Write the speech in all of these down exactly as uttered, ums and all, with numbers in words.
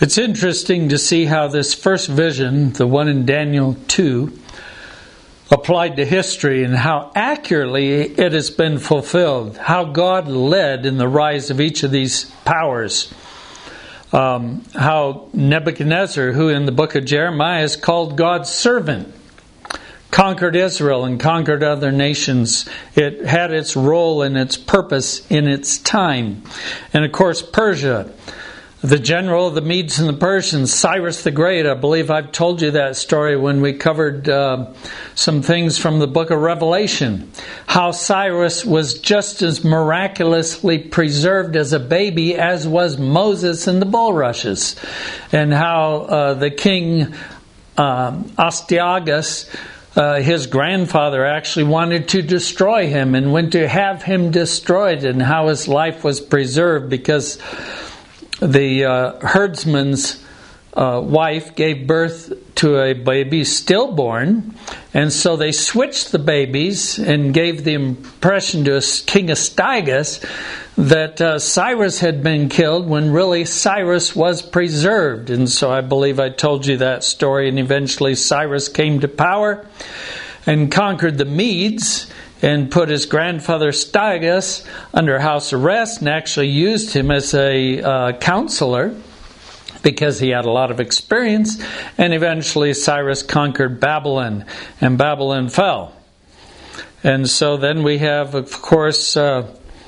It's interesting to see how this first vision, the one in Daniel two, applied to history and how accurately it has been fulfilled. How God led in the rise of each of these powers. Um, how Nebuchadnezzar, who in the book of Jeremiah is called God's servant, conquered Israel and conquered other nations. It had its role and its purpose in its time. And of course, Persia, the general of the Medes and the Persians, Cyrus the Great. I believe I've told you that story when we covered uh, some things from the book of Revelation. How Cyrus was just as miraculously preserved as a baby as was Moses in the bulrushes. And how uh, the king um, Astyages, Uh, his grandfather, actually wanted to destroy him and went to have him destroyed, and how his life was preserved because the uh, herdsman's uh, wife gave birth to a baby stillborn, and so they switched the babies and gave the impression to King Astyages that uh, Cyrus had been killed when really Cyrus was preserved. And so I believe I told you that story, and eventually Cyrus came to power and conquered the Medes and put his grandfather Astyages under house arrest and actually used him as a uh, counselor because he had a lot of experience. And eventually Cyrus conquered Babylon, and Babylon fell. And so then we have, of course, uh,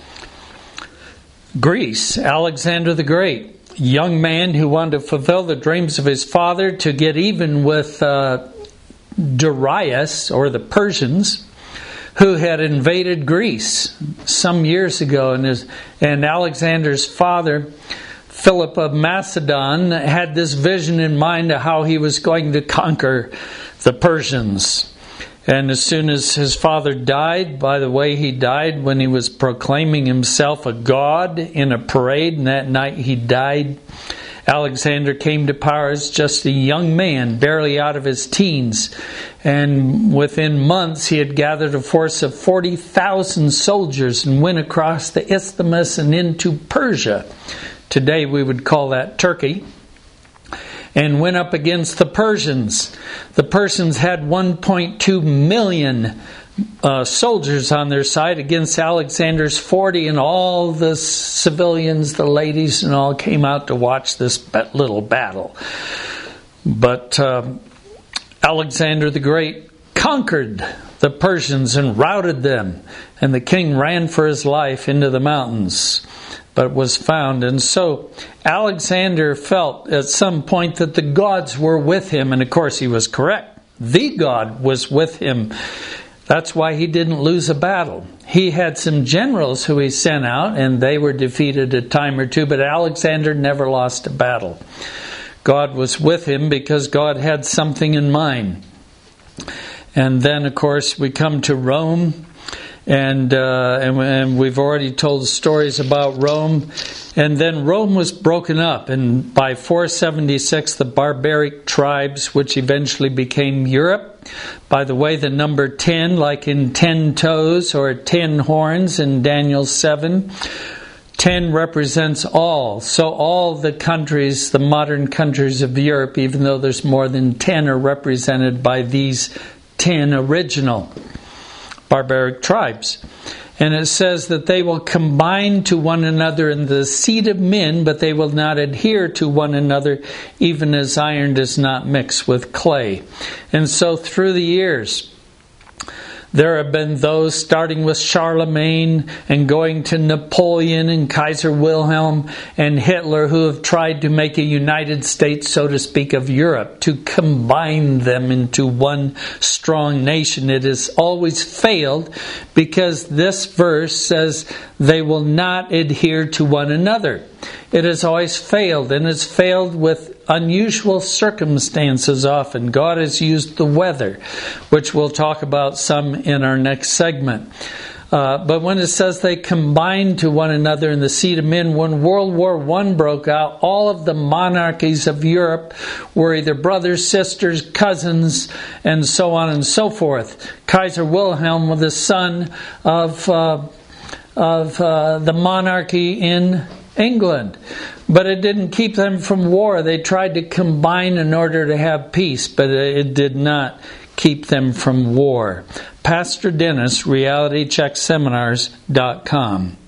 Greece, Alexander the Great, young man who wanted to fulfill the dreams of his father to get even with uh, Darius, or the Persians, who had invaded Greece some years ago. And, his, and Alexander's father, Philip of Macedon, had this vision in mind of how he was going to conquer the Persians. And as soon as his father died, by the way, he died when he was proclaiming himself a god in a parade, and that night he died. Alexander came to power as just a young man, barely out of his teens. And within months, he had gathered a force of forty thousand soldiers and went across the isthmus and into Persia. Today we would call that Turkey. And went up against the Persians. The Persians had one point two million uh, soldiers on their side against Alexander's forty, and all the civilians, the ladies, and all came out to watch this little battle. But uh, Alexander the Great conquered the Persians and routed them, and the king ran for his life into the mountains, but was found. And so Alexander felt at some point that the gods were with him, and of course he was correct. The God was with him. That's why he didn't lose a battle. He had some generals who he sent out, and they were defeated a time or two, but Alexander never lost a battle. God was with him because God had something in mind. And then, of course, we come to Rome. And, uh, and and we've already told stories about Rome. And then Rome was broken up. And by four seventy-six, the barbaric tribes, which eventually became Europe. By the way, the number ten, like in ten toes or ten horns in Daniel seven, ten represents all. So all the countries, the modern countries of Europe, even though there's more than ten, are represented by these ten original barbaric tribes. And it says that they will combine to one another in the seed of men, but they will not adhere to one another, even as iron does not mix with clay. And so through the years, there have been those starting with Charlemagne and going to Napoleon and Kaiser Wilhelm and Hitler, who have tried to make a United States, so to speak, of Europe, to combine them into one strong nation. It has always failed because this verse says they will not adhere to one another. It has always failed, and it's failed with unusual circumstances often. God has used the weather, which we'll talk about some in our next segment. Uh, but when it says they combined to one another in the seed of men, when World War One broke out, all of the monarchies of Europe were either brothers, sisters, cousins, and so on and so forth. Kaiser Wilhelm was the son of, uh, of uh, the monarchy in England. But it didn't keep them from war. They tried to combine in order to have peace, but it did not keep them from war. Pastor Dennis, reality check seminars dot com.